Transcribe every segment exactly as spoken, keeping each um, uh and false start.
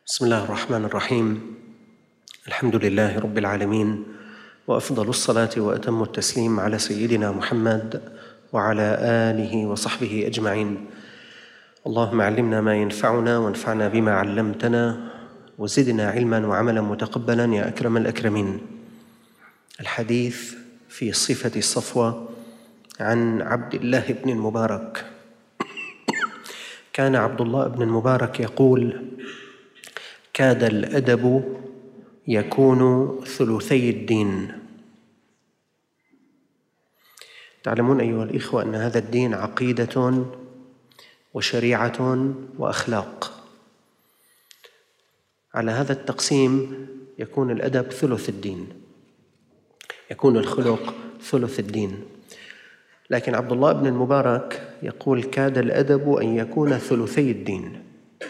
بسم الله الرحمن الرحيم. الحمد لله رب العالمين، وأفضل الصلاة وأتم التسليم على سيدنا محمد وعلى آله وصحبه أجمعين. اللهم علمنا ما ينفعنا وانفعنا بما علمتنا وزدنا علما وعملا متقبلا يا أكرم الأكرمين. الحديث في صفة الصفوة عن عبد الله بن المبارك. كان عبد الله بن المبارك يقول: كاد الأدب يكون ثلثي الدين. تعلمون أيها الإخوة أن هذا الدين عقيدة وشريعة وأخلاق. على هذا التقسيم يكون الأدب ثلث الدين، يكون الخلق ثلث الدين. لكن عبد الله بن المبارك يقول: كاد الأدب أن يكون ثلثي الدين،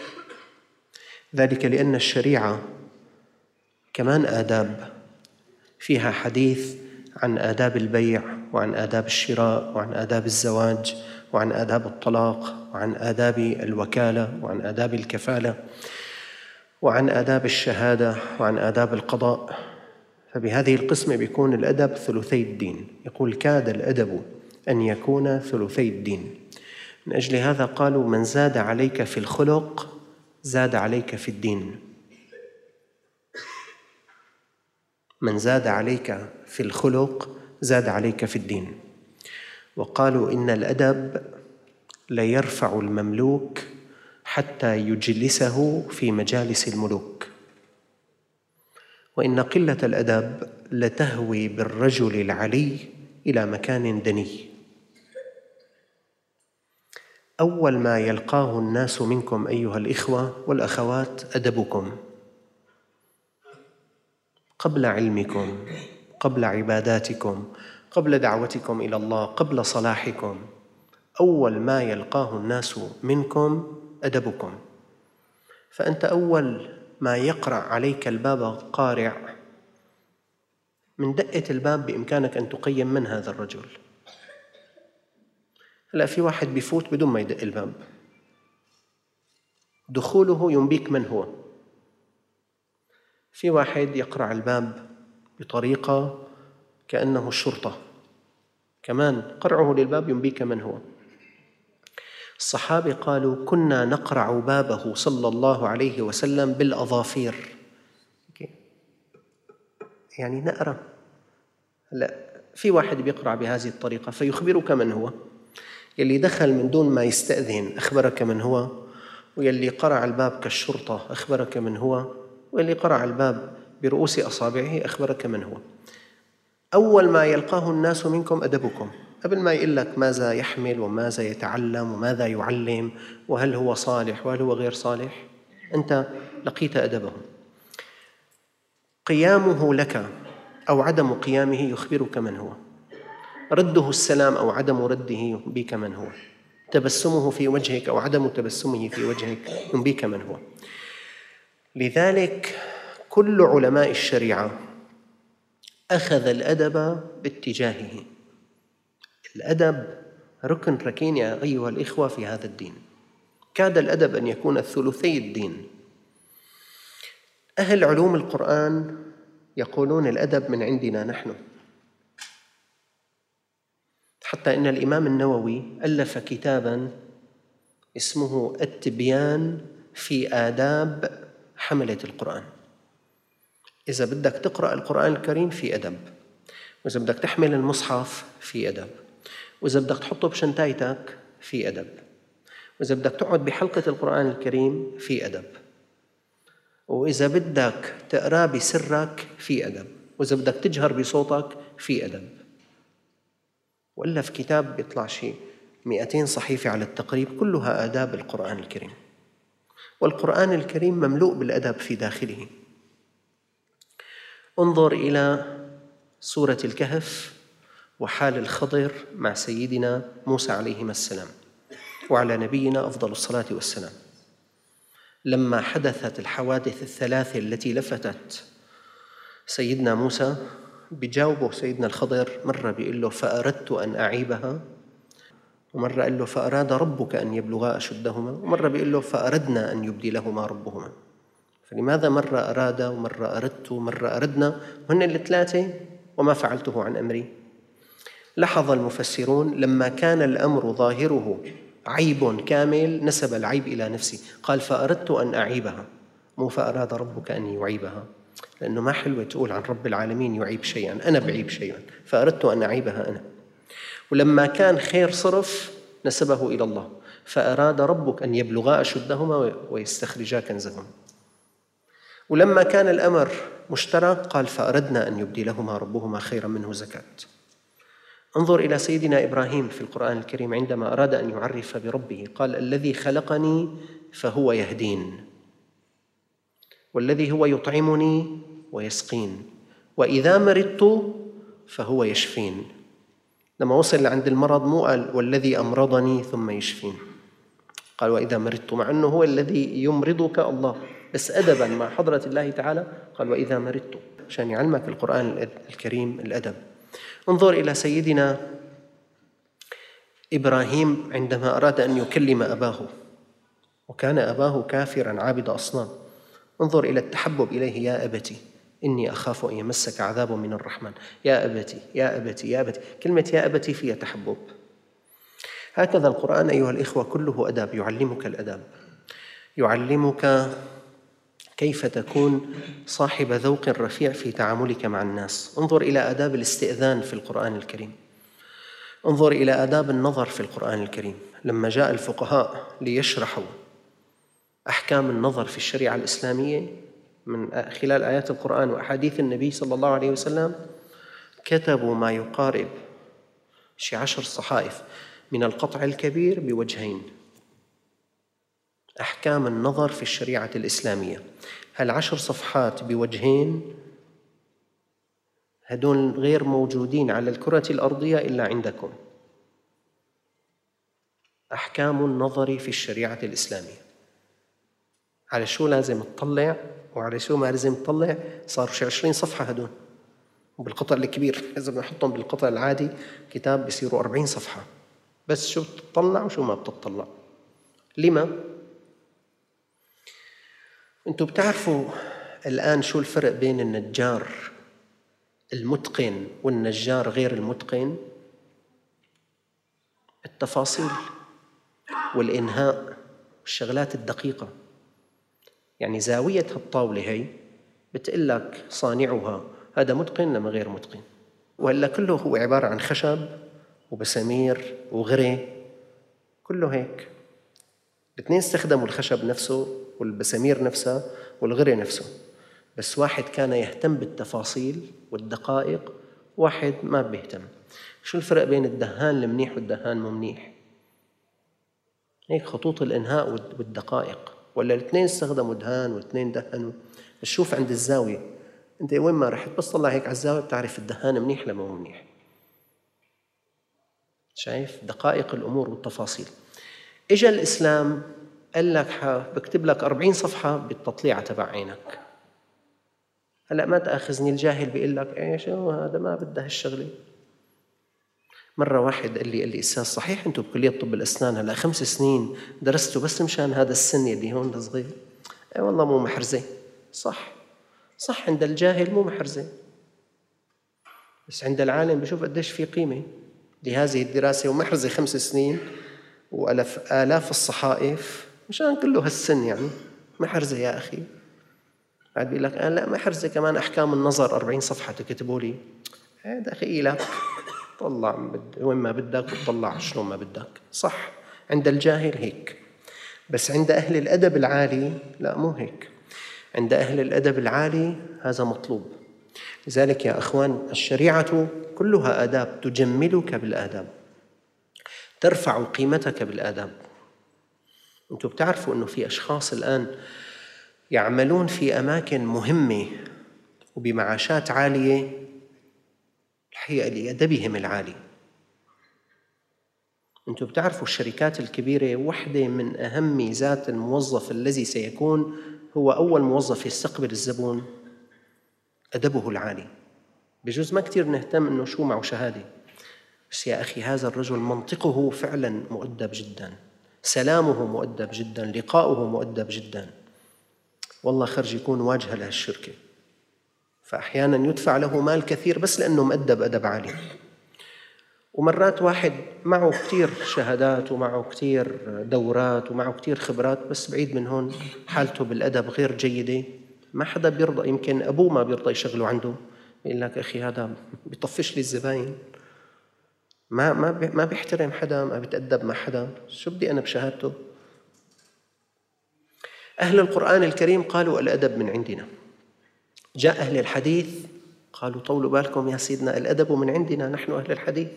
ذلك لأن الشريعة كمان آداب، فيها حديث عن آداب البيع وعن آداب الشراء وعن آداب الزواج وعن آداب الطلاق وعن آداب الوكالة وعن آداب الكفالة وعن آداب الشهادة وعن آداب القضاء. فبهذه القسمة بيكون الأدب ثلثي الدين. يقول: كاد الأدب أن يكون ثلثي الدين. من أجل هذا قالوا: من زاد عليك في الخلق زاد عليك في الدين. من زاد عليك في الخلق زاد عليك في الدين. وقالوا: إن الأدب ليرفع المملوك حتى يجلسه في مجالس الملوك، وإن قلة الأدب لتهوي بالرجل العلي إلى مكان دني. أول ما يلقاه الناس منكم أيها الإخوة والأخوات أدبكم، قبل علمكم، قبل عباداتكم، قبل دعوتكم إلى الله، قبل صلاحكم. أول ما يلقاه الناس منكم أدبكم. فأنت أول ما يقرع عليك الباب قارع، من دقة الباب بإمكانك أن تقيم من هذا الرجل. هلأ في واحد بيفوت بدون ما يدق الباب، دخوله ينبيك من هو. في واحد يقرع الباب بطريقة كأنه الشرطة، كمان قرعه للباب ينبيك من هو. الصحابة قالوا: كنا نقرع بابه صلى الله عليه وسلم بالأظافير، يعني نقرأ. هلأ في واحد بيقرع بهذه الطريقة فيخبرك من هو. يلي دخل من دون ما يستأذن أخبرك من هو، ويلي قرع الباب كالشرطة أخبرك من هو، واللي قرع الباب برؤوس أصابعه أخبرك من هو. أول ما يلقاه الناس منكم أدبكم، قبل ما يقول لك ماذا يحمل وماذا يتعلم وماذا يعلم وهل هو صالح وهل هو غير صالح، أنت لقيت أدبه. قيامه لك أو عدم قيامه يخبرك من هو. رده السلام أو عدم رده ينبيك من هو. تبسمه في وجهك أو عدم تبسمه في وجهك ينبيك من هو. لذلك كل علماء الشريعة أخذ الأدب باتجاهه. الأدب ركن ركين يا أيها الإخوة في هذا الدين. كاد الأدب أن يكون ثلثي الدين. أهل علوم القرآن يقولون الأدب من عندنا نحن، حتى إن الإمام النووي ألف كتاباً اسمه التبيان في آداب حملة القرآن. إذا بدك تقرأ القرآن الكريم في أدب، وإذا بدك تحمل المصحف في أدب، وإذا بدك تحطه بشنطتك في أدب، وإذا بدك تقعد بحلقة القرآن الكريم في أدب، وإذا بدك تقرأ بسرك في أدب، وإذا بدك تجهر بصوتك في أدب. وألف كتاب بيطلع شيء مئتين صحيفة على التقريب، كلها آداب القرآن الكريم. والقرآن الكريم مملوء بالأدب في داخله. انظر إلى سورة الكهف وحال الخضر مع سيدنا موسى عليهما السلام، وعلى نبينا أفضل الصلاة والسلام. لما حدثت الحوادث الثلاثة التي لفتت سيدنا موسى، بجاوبه سيدنا الخضر، مرة بيقول له: فأردت أن أعيبها، ومرة قال له: فأراد ربك أن يبلغا أشدهما، ومرة بيقول له: فأردنا أن يبدلهما ربهما. فلماذا مرة أراد ومرة أردت ومرة أردنا وهن الثلاثة وما فعلته عن أمري؟ لاحظ المفسرون لما كان الأمر ظاهره عيب كامل نسب العيب إلى نفسه، قال فأردت أن أعيبها، مو فأراد ربك أن يعيبها، لأنه ما حلوة تقول عن رب العالمين يعيب شيئا، أنا بعيب شيئا فأردت أن أعيبها أنا. ولما كان خير صرف نسبه إلى الله، فأراد ربك أن يبلغا أشدهما ويستخرجا كنزهما. ولما كان الأمر مشترك قال فأردنا أن يبدلهما ربهما خيرا منه زكاة. انظر إلى سيدنا إبراهيم في القرآن الكريم عندما أراد أن يعرف بربه قال الذي خلقني فهو يهدين، والذي هو يطعمني ويسقين، وإذا مرضت فهو يشفين. لما وصل عند المرض مو قال والذي أمرضني ثم يشفين، قال وإذا مرضت، مع أنه هو الذي يمرضك الله، بس أدباً مع حضرة الله تعالى قال وإذا مرضت، عشان يعلمك القرآن الكريم الأدب. انظر إلى سيدنا إبراهيم عندما أراد أن يكلم أباه، وكان أباه كافراً عابد أصنام، انظر إلى التحبب إليه، يا أبتي إني أخاف أن يمسك عذاب من الرحمن، يا أبتي يا أبتي يا أبتي، كلمة يا أبتي فيها تحبب. هكذا القرآن أيها الإخوة كله أدب، يعلمك الأدب، يعلمك كيف تكون صاحب ذوق رفيع في تعاملك مع الناس. انظر إلى آداب الاستئذان في القرآن الكريم، انظر إلى آداب النظر في القرآن الكريم. لما جاء الفقهاء ليشرحوا أحكام النظر في الشريعة الإسلامية من خلال آيات القرآن وأحاديث النبي صلى الله عليه وسلم، كتبوا ما يقارب شي عشر صحائف من القطع الكبير بوجهين، أحكام النظر في الشريعة الإسلامية. هالعشر صفحات بوجهين هدول غير موجودين على الكرة الأرضية إلا عندكم. أحكام النظر في الشريعة الإسلامية، على شو لازم تطلع وعلى شو ما لازم تطلع، صاروا شي عشرين صفحة هدول، وبالقطع الكبير إذا بدنا نحطهم بالقطع العادي كتاب بيصيروا أربعين صفحة، بس شو بتطلع وشو ما بتطلع. لما؟ أنتوا بتعرفوا الآن شو الفرق بين النجار المتقن والنجار غير المتقن؟ التفاصيل والإنهاء والشغلات الدقيقة. يعني زاوية هالطاولة هي بتقول لك صانعها هذا متقن لما غير متقن، وإلا كله هو عبارة عن خشب وبسامير وغري، كله هيك. الاثنين استخدموا الخشب نفسه والبسامير نفسها والغري نفسه، بس واحد كان يهتم بالتفاصيل والدقائق، واحد ما بيهتم. شو الفرق بين الدهان المنيح والدهان مو منيح؟ هيك خطوط الإنهاء والدقائق، ولا الاثنين استخدموا دهان والاثنين دهنوا. بس شوف عند الزاوية، أنت وين ما رحت بس طلع هيك على الزاوية بتعرف الدهان منيح لما مو منيح. شايف دقائق الأمور والتفاصيل. إجا الإسلام قال لك بكتب لك أربعين صفحة بالتطليعة تبع عينك. هلأ ما تأخذني الجاهل بيقول لك إيش هذا ما بدها هالشغلة. مرة واحد قال لي قال لي أستاذ صحيح أنتم بكلية طب الأسنان هلأ خمس سنين درستوا بس مشان هذا السن اللي هون الصغير؟ أي والله مو محرزة. صح صح، عند الجاهل مو محرزة، بس عند العالم بشوف قديش في قيمة لهذه الدراسة، ومحرزة خمس سنين وألف آلاف الصحائف مشان كله هالسن، يعني محرزة يا أخي. بعد بيقول لك آه لا محرزة كمان أحكام النظر أربعين صفحة تكتبوا لي. هذا خيلك، طلع وين ما بدك وطلع شلون ما بدك. صح عند الجاهل هيك، بس عند أهل الأدب العالي لا مو هيك. عند أهل الأدب العالي هذا مطلوب. لذلك يا أخوان الشريعة كلها آداب، تجملك بالآداب، ترفع قيمتك بالآداب. أنتم بتعرفوا أنه في أشخاص الآن يعملون في أماكن مهمة وبمعاشات عالية الحقيقة لأدبهم العالي. أنتم بتعرفوا الشركات الكبيرة واحدة من أهم ميزات الموظف الذي سيكون هو أول موظف يستقبل الزبون أدبه العالي. بجوز ما كتير نهتم أنه شو معه شهادة، بس يا أخي هذا الرجل منطقه فعلا مؤدب جدا، سلامه مؤدب جدا، لقاؤه مؤدب جدا. والله خرج يكون واجهة لهالشركة، فأحيانا يدفع له مال كثير بس لأنه مؤدب أدب عالي. ومرات واحد معه كتير شهادات ومعه كتير دورات ومعه كتير خبرات، بس بعيد من هون حالته بالأدب غير جيدة، ما حدا بيرضى، يمكن أبوه ما بيرضى يشغله عنده، يقول لك أخي هذا بيطفش لي الزباين، ما ما ما بيحترم حدا، ما بيتأدب مع حدا، شو بدي أنا بشهادته؟ أهل القرآن الكريم قالوا الأدب من عندنا. جاء أهل الحديث قالوا طولوا بالكم يا سيدنا، الأدب من عندنا نحن أهل الحديث.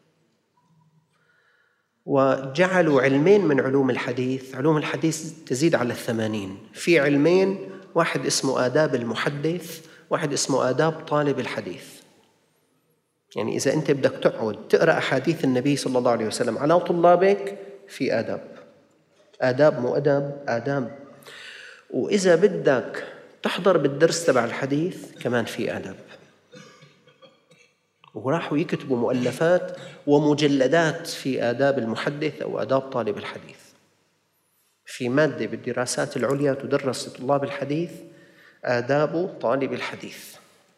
وجعلوا علمين من علوم الحديث، علوم الحديث تزيد على الثمانين، في علمين، واحد اسمه آداب المحدث، واحد اسمه آداب طالب الحديث. يعني إذا أنت بدك تقعد تقرأ أحاديث النبي صلى الله عليه وسلم على طلابك، في آداب، آداب مو أدب، آداب. وإذا بدك تحضر بالدرس تبع الحديث كمان في آداب. وراحوا يكتبوا مؤلفات ومجلدات في آداب المحدث أو آداب طالب الحديث. في مادة بالدراسات العليا تدرس لطلاب الحديث آداب طالب الحديث.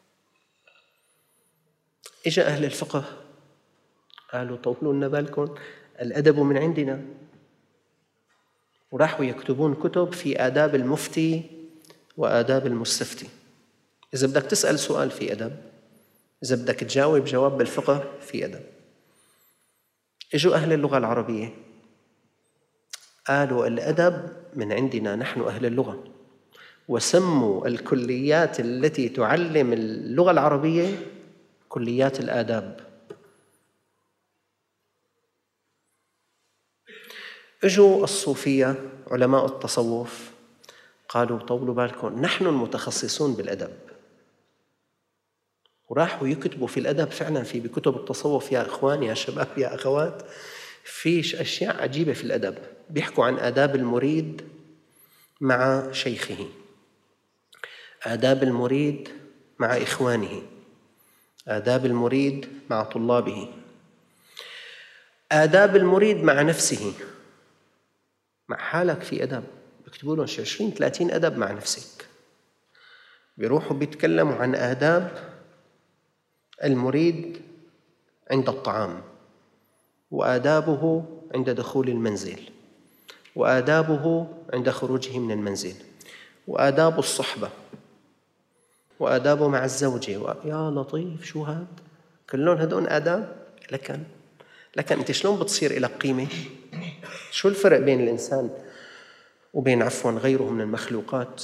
إجا أهل الفقه قالوا طولوا لنا بالكم، الأدب من عندنا، وراحوا يكتبون كتب في آداب المفتي وآداب المستفتي. إذا بدك تسأل سؤال في أدب، إذا بدك تجاوب جواب بالفقه في أدب. إجوا أهل اللغة العربية قالوا الأدب من عندنا نحن أهل اللغة، وسموا الكليات التي تعلم اللغة العربية كليات الآداب. إجوا الصوفية علماء التصوف قالوا طولوا بالكم، نحن المتخصصون بالأدب، وراحوا يكتبوا في الأدب فعلا، في بكتب التصوف يا إخوان يا شباب يا أخوات، فيش أشياء عجيبة في الأدب. بيحكوا عن آداب المريد مع شيخه، آداب المريد مع إخوانه، آداب المريد مع طلابه، آداب المريد مع نفسه، مع حالك في أدب. بيكتبوا لهم شي عشرين ثلاثين أدب مع نفسك. بيروحوا بيتكلموا عن آداب المريد عند الطعام، وآدابه عند دخول المنزل، وآدابه عند خروجه من المنزل، وآداب الصحبة، وآدابه مع الزوجة و... يا لطيف شو هاد؟ كلهم هدول آداب. لكن لكن أنت شلون بتصير لك قيمة؟ شو الفرق بين الإنسان وبين عفواً غيره من المخلوقات؟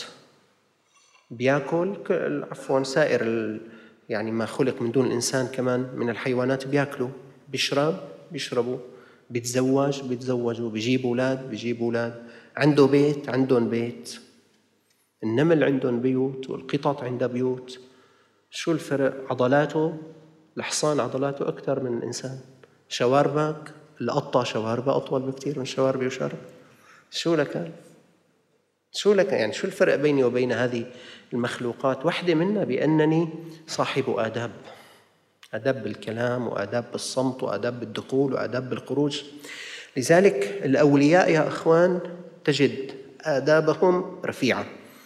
بياكل عفواً سائر ال... يعني ما خلق من دون الإنسان كمان من الحيوانات بياكلوا، بيشرب بيشربوا، بيتزوج بيتزوجوا، بيجيب أولاد بيجيب أولاد، عنده بيت عندهم بيت، النمل عندهم بيوت والقطط عندها بيوت. شو الفرق؟ عضلاته، الحصان عضلاته أكثر من الإنسان، شواربك، القطة شواربها أطول بكثير من شواربي وشارب. شو لك؟ شو لك يعني شو الفرق بيني وبين هذه المخلوقات؟ واحدة منا بأنني صاحب آداب، آداب بالكلام وآداب بالصمت وآداب بالدخول وآداب بالخروج. لذلك الأولياء يا أخوان تجد آدابهم رفيعة،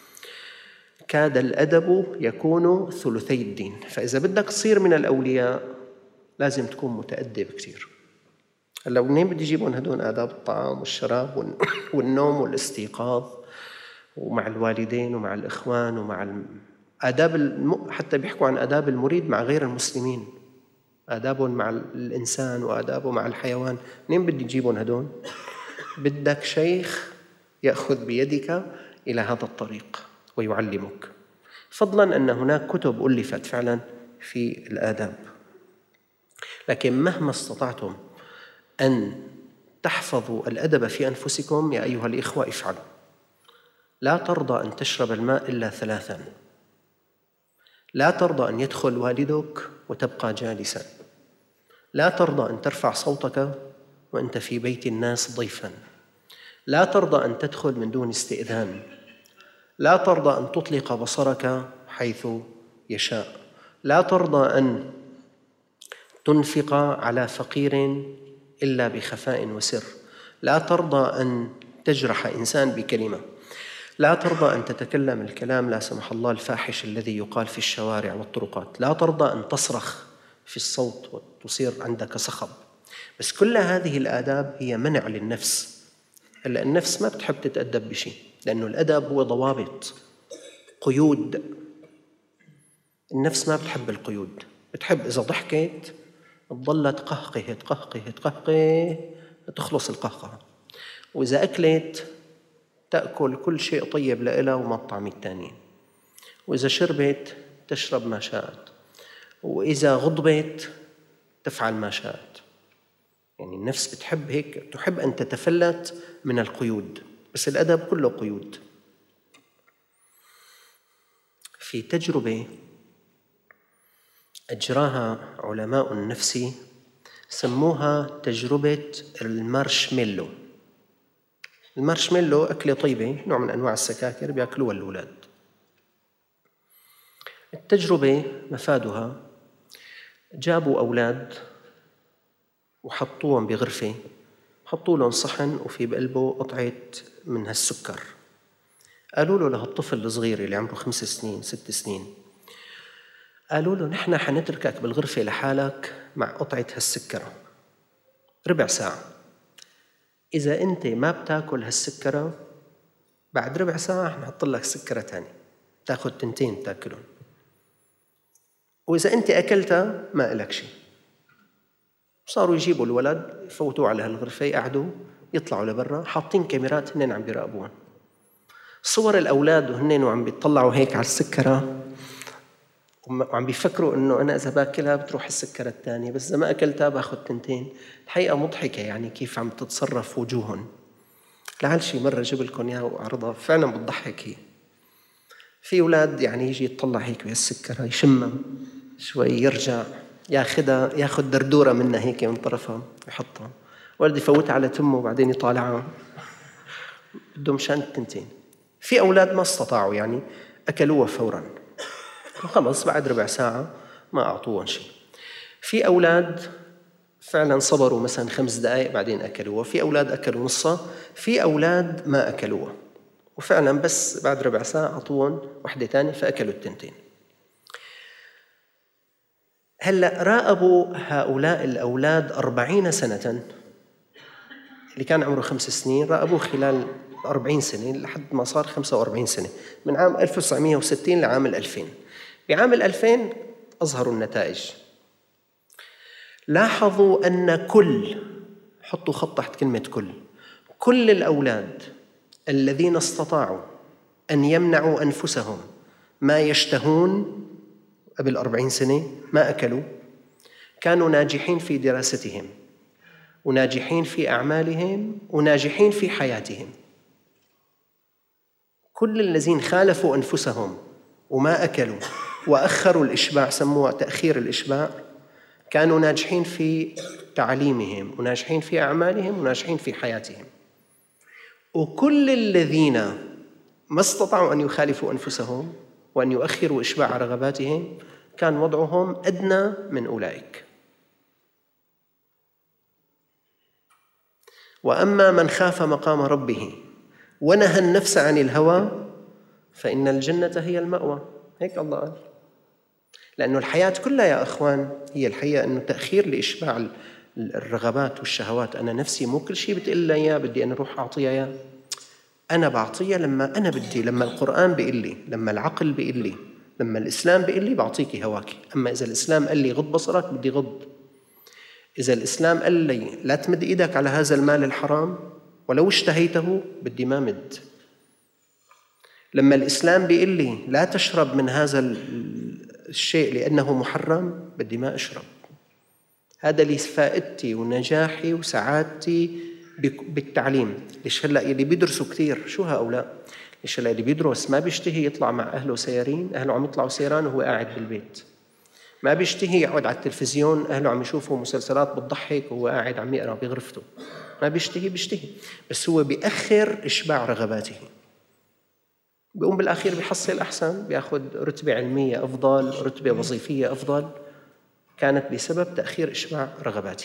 كاد الأدب يكون ثلثي الدين. فإذا بدك تصير من الأولياء لازم تكون متأدب كثير. هلا منين بدي يجيبون هدول آداب الطعام والشراب والنوم والاستيقاظ ومع الوالدين ومع الإخوان ومع آداب الم... حتى بيحكوا عن آداب المريد مع غير المسلمين، آدابهم مع الإنسان وآدابه مع الحيوان. منين بدي يجيبون هدول؟ بدك شيخ يأخذ بيدك إلى هذا الطريق ويعلمك، فضلاً أن هناك كتب ألفت فعلاً في الآداب. لكن مهما استطعتم أن تحفظوا الأدب في أنفسكم يا أيها الإخوة افعلوا. لا ترضى أن تشرب الماء إلا ثلاثاً، لا ترضى أن يدخل والدك وتبقى جالساً، لا ترضى أن ترفع صوتك وأنت في بيت الناس ضيفاً، لا ترضى أن تدخل من دون استئذان، لا ترضى أن تطلق بصرك حيث يشاء، لا ترضى أن تنفق على فقير إلا بخفاء وسر، لا ترضى أن تجرح إنسان بكلمة، لا ترضى أن تتكلم الكلام لا سمح الله الفاحش الذي يقال في الشوارع والطرقات، لا ترضى أن تصرخ في الصوت وتصير عندك صخب. بس كل هذه الآداب هي منع للنفس. هلا النفس ما بتحب تتأدب بشيء، لأنه الأدب هو ضوابط، قيود. النفس ما بتحب القيود، بتحب إذا ضحكت تظل تقهقه تقهقه تقهقه تخلص القهقه، وإذا أكلت تأكل كل شيء طيب لإلها وما تطعم الثانيين، وإذا شربت تشرب ما شاءت، وإذا غضبت تفعل ما شاءت. يعني النفس بتحب هيك، تحب أن تتفلت من القيود، بس الأدب كله قيود. في تجربة أجراها علماء النفس سموها تجربة المارشميلو. المارشميلو أكلة طيبة، نوع من أنواع السكاكر بيأكلوها الأولاد. التجربة مفادها جابوا أولاد وحطوهم بغرفة، حطوا لهم صحن وفي بقلبه قطعة من هالسكر. قالوا له لهالطفل الصغير اللي عمره خمس سنين ست سنين، قالوا له نحن حنتركك بالغرفة لحالك مع قطعة هالسكرة ربع ساعة، إذا أنت ما بتاكل هالسكرة بعد ربع ساعة حنحط لك سكرة تانية تاخذ تنتين تاكلهم، وإذا أنت أكلتها ما إلك شيء. صاروا يجيبوا الولد يفوتوه على هالغرفة، يقعدوا يطلعوا لبرا حاطين كاميرات هنين عم بيراقبون صور الأولاد وهنين وعم بيطلعوا هيك على السكرة وعم بيفكروا إنه أنا إذا باكلها بتروح السكرة الثانية، بس إذا ما أكلتها باخذ تنتين. الحقيقة مضحكة يعني كيف عم تتصرف وجوههم. لعل شي مرة جيب لكم إياها وأعرضها، فعلا بتضحك. هي في أولاد يعني يجي يطلع هيك بهالسكرة يشمها شوي يرجع ياخدها ياخذ دردورة منها هيك من طرفها يحطها، ولد يفوتها على تمه وبعدين يطالعها بدهم شان التنتين. في أولاد ما استطاعوا يعني أكلوها فوراً وخلص بعد ربع ساعة ما أعطوهم شيء. في أولاد فعلاً صبروا مثلاً خمس دقائق بعدين أكلوها، في أولاد أكلوا نصها، في أولاد ما أكلوها وفعلاً بس بعد ربع ساعة أعطوهم واحدة تانية فأكلوا التنتين. هلأ راقبوا هؤلاء الأولاد أربعين سنة، اللي كان عمره خمس سنين راقبوه خلال أربعين سنة لحد ما صار خمسة وأربعين سنة، من عام ألف وتسعمائة وستين لعام الألفين. بعام الألفين أظهروا النتائج، لاحظوا أن كل، حطوا خط تحت كلمة كل، كل الأولاد الذين استطاعوا أن يمنعوا أنفسهم ما يشتهون قبل أربعين سنة ما أكلوا، كانوا ناجحين في دراستهم وناجحين في أعمالهم وناجحين في حياتهم. كل الذين خالفوا أنفسهم وما أكلوا وأخروا الإشباع، سموها تأخير الإشباع، كانوا ناجحين في تعليمهم وناجحين في أعمالهم وناجحين في حياتهم. وكل الذين ما استطاعوا أن يخالفوا أنفسهم وأن يؤخروا إشباع رغباتهم كان وضعهم أدنى من أولئك. وأما من خاف مقام ربه ونهى النفس عن الهوى فإن الجنة هي المأوى. هيك الله قال. لأنه الحياة كلها يا أخوان هي الحقيقة أنه تأخير لإشباع الرغبات والشهوات. أنا نفسي مو كل شيء بتقول لي إياه بدي أنا أروح أعطيها إياه، أنا بعطيها لما أنا بدي، لما القرآن بيقول لي، لما العقل بيقول لي، لما الإسلام بيقول لي بعطيكي هواكي. أما إذا الإسلام قال لي غض بصرك بدي غض، إذا الإسلام قال لي لا تمد إيدك على هذا المال الحرام ولو اشتهيته بدي ما مد. لما الإسلام بيقول لي لا تشرب من هذا الشيء لأنه محرم بدي ما أشرب. هذا اللي فائدتي ونجاحي وسعادتي بالتعليم. ليش هلأ اللي بيدرسوا كثير شو هؤلاء؟ ليش هلأ اللي بيدرس ما بيشتهي يطلع مع أهله سيارين، أهله عم يطلعوا سيران وهو قاعد بالبيت. ما بيشتهي يقعد على التلفزيون أهله عم يشوفوا مسلسلات بتضحك وهو قاعد عم يقرأ بغرفته. ما بيشتهي بيشتهي بس هو بيأخر إشباع رغباته. بيقوم بالأخير بيحصل أحسن، بيأخذ رتبة علمية أفضل، رتبة وظيفية أفضل، كانت بسبب تأخير إشباع رغباته.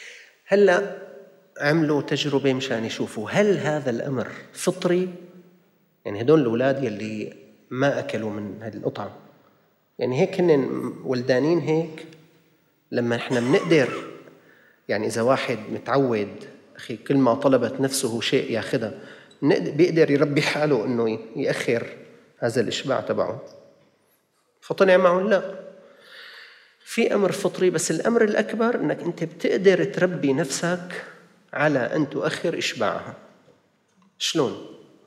هلأ عملوا تجربة مشان يشوفوا هل هذا الأمر فطري يعني هدول الأولاد يلي ما أكلوا من هذه القطعة، يعني هيك هن ولدانين هيك. لما إحنا بنقدر، يعني إذا واحد متعود أخي كل ما طلبت نفسه شيء ياخذها، بيقدر يربي حاله إنه يأخر هذا الإشباع تبعه، فطلع معه لا، في أمر فطري. بس الأمر الأكبر إنك أنت بتقدر تربي نفسك على أن تؤخر إشباعها. شلون؟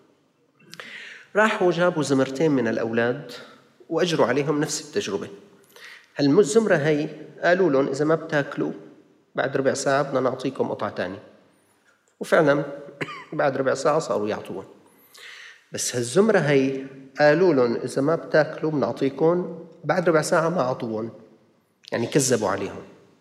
راحوا جابوا زمرتين من الأولاد وأجروا عليهم نفس التجربة. هالزمرة هي قالوا لهم إذا ما بتاكلوا بعد ربع ساعة بدنا نعطيكم قطعة تانية، وفعلا بعد ربع ساعة صاروا يعطوهم. بس هالزمرة هي قالوا لهم إذا ما بتاكلوا بنعطيكم، بعد ربع ساعة ما عطوهم، يعني كذبوا عليهم.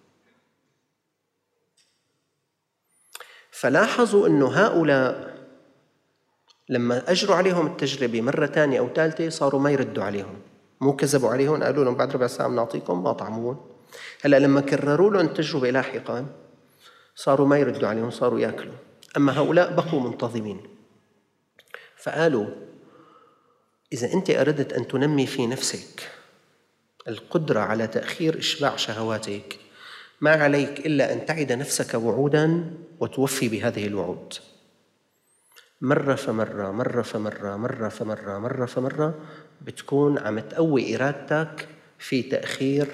فلاحظوا أنه هؤلاء لما أجروا عليهم التجربة مرة تانية أو ثالثة صاروا ما يردوا عليهم، مو كذبوا عليهم، قالوا لهم بعد ربع ساعة بنعطيكم، ما طعموهم. هلأ لما كرروا لهم التجربة لاحقا صاروا ما يردوا عليهم، صاروا يأكلوا. أما هؤلاء بقوا منتظمين. فقالوا إذا أنت أردت أن تنمي في نفسك القدرة على تأخير إشباع شهواتك، ما عليك إلا أن تعد نفسك وعوداً وتوفي بهذه الوعود مرة فمرة مرة فمرة مرة فمرة مرة فمرة، بتكون عم تقوي إرادتك في تأخير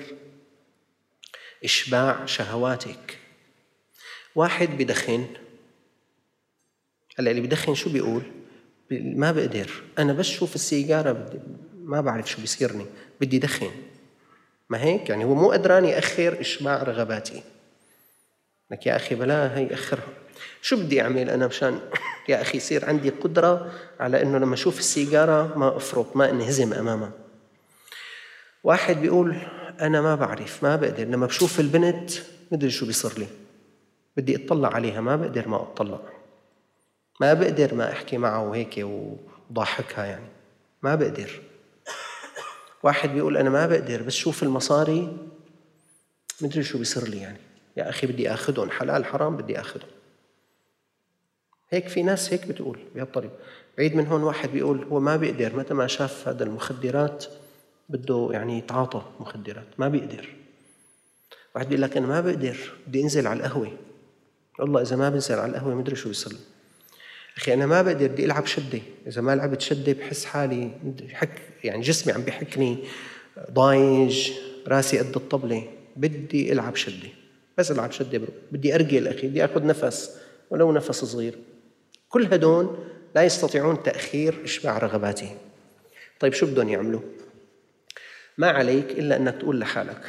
إشباع شهواتك. واحد بدخن، هلا اللي بدخن شو بيقول؟ ما بقدر، أنا بس شوف السيجارة ما بعرف شو بيصيرني، بدي دخن. ما هيك؟ يعني هو مو قدران يأخر إشباع رغباتي. لك يا أخي بلا هي أخرها، شو بدي أعمل أنا مشان يا أخي يصير عندي قدرة على أنه لما أشوف السيجارة ما أفرط، ما انهزم أمامها. واحد بيقول أنا ما بعرف، ما بقدر، لما بشوف البنت مدري شو بيصير لي، بدي أطلع عليها، ما بقدر ما أطلع، ما بقدر ما أحكي معه وهيك وضاحكها، يعني ما بقدر. واحد بيقول أنا ما بقدر بس شوف المصاري مدري شو بيصير لي، يعني يا أخي بدي أخذهم، حلال حرام بدي أخذهم. هيك في ناس هيك بتقول بهالطريقة. بعيد من هون واحد بيقول هو ما بيقدر، متى ما شاف هذا المخدرات بده يعني يتعاطى مخدرات، ما بيقدر. واحد بيقول لك أنا ما بقدر بدي أنزل على القهوة، والله إذا ما بنزل على القهوة مدري شو بيصير لي. أخي أنا ما بقدر بدي ألعب شدة، إذا ما لعبت شدة بحس حالي حك، يعني جسمي عم بيحكني ضايج، راسي قد الطبلة، بدي ألعب شدة، بس ألعب شدة بروح. بدي أرجل أخي، بدي أخذ نفس ولو نفس صغير. كل هدول لا يستطيعون تأخير إشباع رغباتهم. طيب شو بدهم يعملوا؟ ما عليك إلا أنك تقول لحالك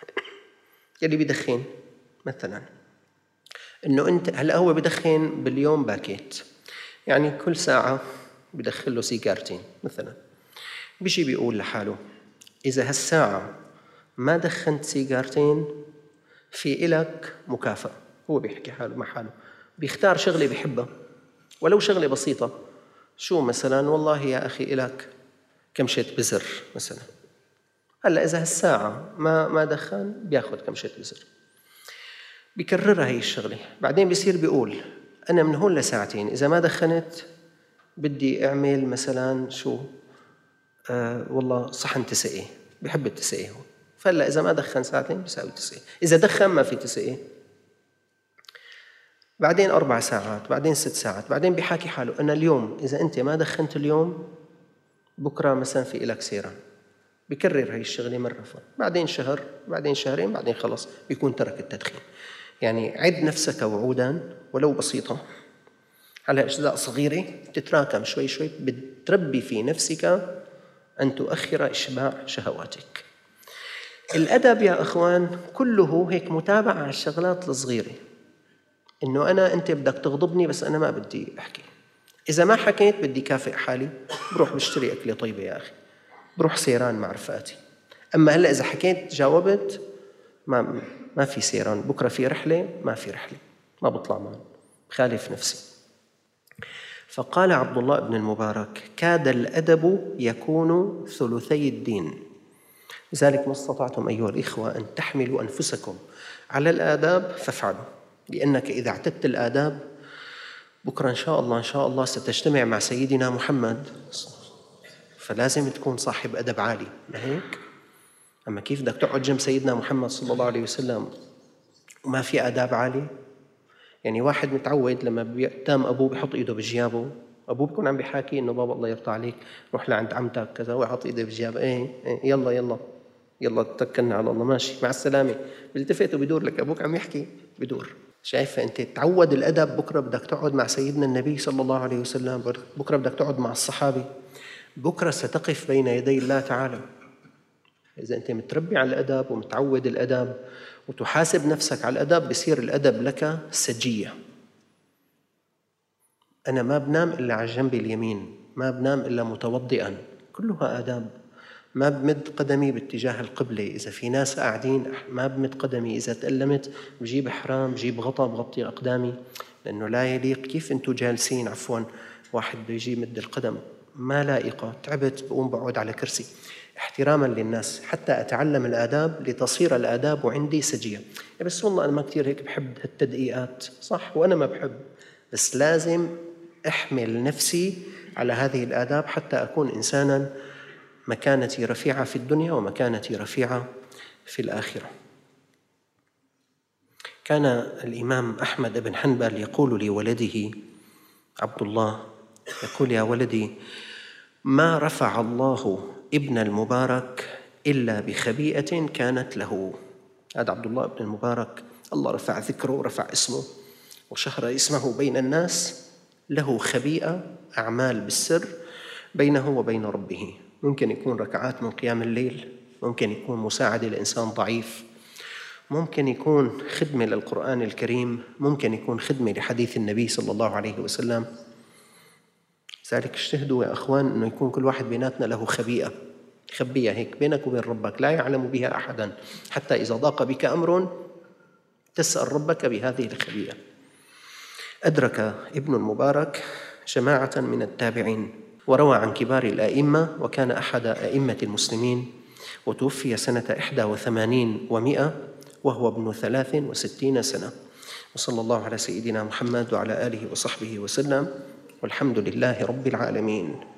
يلي بدخن مثلا إنه أنت هلأ هو بدخن باليوم باكيت، يعني كل ساعة بدخل له سيجارتين مثلا. بيجي بيقول لحاله إذا هالساعة ما دخنت سيجارتين في إلك مكافأة. هو بيحكي حاله مع حاله، بيختار شغلة بيحبها ولو شغلة بسيطة. شو مثلا؟ والله يا أخي إلك كمشة بزر مثلا. هلأ إذا هالساعة ما ما دخن بياخد كمشة بزر، بيكررها هي الشغلة. بعدين بيصير بيقول أنا من هون لساعتين إذا ما دخنت بدي أعمل مثلا شو، آه والله صحن تسقي، بيحب التسقي هون، فهلا إذا ما دخن ساعتين بيساوي تسقي، إذا دخن ما في تسقي. بعدين أربع ساعات، بعدين ست ساعات، بعدين بيحاكي حاله أنا اليوم إذا أنت ما دخنت اليوم بكرة مثلا في إلك سيران. بكرر هاي الشغلة مرة فوق، بعدين شهر، بعدين شهرين، بعدين خلص بيكون ترك التدخين. يعني عد نفسك وعودا ولو بسيطة على أجزاء صغيرة تتراكم شوي شوي، بتربي في نفسك أن تؤخر إشباع شهواتك. الأدب يا أخوان كله هيك متابعة على الشغلات الصغيرة، إنه أنا أنت بدك تغضبني بس أنا ما بدي أحكي، إذا ما حكيت بدي كافئ حالي، بروح بشتري أكلة طيبة يا أخي، بروح سيران مع رفقاتي. أما هلأ إذا حكيت جاوبت ما ما في سيران، بكرة في رحلة ما في رحلة، ما بطلع معهم، بخالف نفسي. فقال عبد الله بن المبارك كاد الأدب يكون ثلثي الدين، لذلك ما استطعتم أيها الإخوة أن تحملوا أنفسكم على الآداب فافعلوا، لأنك إذا اعتدت الآداب بكرة إن شاء الله إن شاء الله ستجتمع مع سيدنا محمد، فلازم تكون صاحب أدب عالي، ما هيك؟ أما كيف بدك تقعد جنب سيدنا محمد صلى الله عليه وسلم وما في آداب عالية؟ يعني واحد متعود لما بيقدام أبوه بيحط إيده بجيابه، أبوه بيكون عم بيحاكي إنه بابا الله يرضى عليك روح لعند عمتك كذا، ويحط إيده بجيابه، إيه, إيه يلا يلا يلا توكلنا على الله ماشي مع السلامة، بيلتفت وبيدور لك أبوك عم يحكي بدور. شايفة أنت تعود الأدب، بكرة بدك تقعد مع سيدنا النبي صلى الله عليه وسلم، بكرة بدك تقعد مع الصحابة، بكرة ستقف بين يدي الله تعالى. إذا أنت متربي على الأدب ومتعود الأدب وتحاسب نفسك على الأدب، بصير الأدب لك سجية. أنا ما بنام إلا على الجنب اليمين، ما بنام إلا متوضئا، كلها آداب. ما بمد قدمي باتجاه القبلة، إذا في ناس قاعدين ما بمد قدمي، إذا تألمت بجيب حرام بجيب غطا بغطي أقدامي، لأنه لا يليق. كيف أنتوا جالسين عفوا واحد بيجي مد القدم، ما لائقة، تعبت بقوم بقعد على كرسي، احتراما للناس حتى أتعلم الآداب لتصير الآداب عندي سجية. بس والله أنا ما كتير هيك بحب هالتدقيقات، صح وأنا ما بحب، بس لازم أحمل نفسي على هذه الآداب حتى أكون إنسانا مكانتي رفيعة في الدنيا ومكانتي رفيعة في الآخرة. كان الإمام أحمد بن حنبل يقول لولده عبد الله، يقول يا ولدي ما رفع الله ابن المبارك إلا بخبيئة كانت له. هذا عبد الله بن المبارك الله رفع ذكره ورفع اسمه وشهر اسمه بين الناس، له خبيئة، أعمال بالسر بينه وبين ربه. ممكن يكون ركعات من قيام الليل، ممكن يكون مساعدة لإنسان ضعيف، ممكن يكون خدمة للقرآن الكريم، ممكن يكون خدمة لحديث النبي صلى الله عليه وسلم. لذلك اجتهدوا يا أخوان أنه يكون كل واحد بيناتنا له خبيئة، خبية هيك بينك وبين ربك لا يعلم بها أحدا، حتى إذا ضاق بك أمر تسأل ربك بهذه الخبيئة. أدرك ابن المبارك جماعة من التابعين وروى عن كبار الأئمة، وكان أحد أئمة المسلمين، وتوفي سنة إحدى وثمانين ومئة وهو ابن ثلاث وستين سنة. وصلى الله على سيدنا محمد وعلى آله وصحبه وسلم، والحمد لله رب العالمين.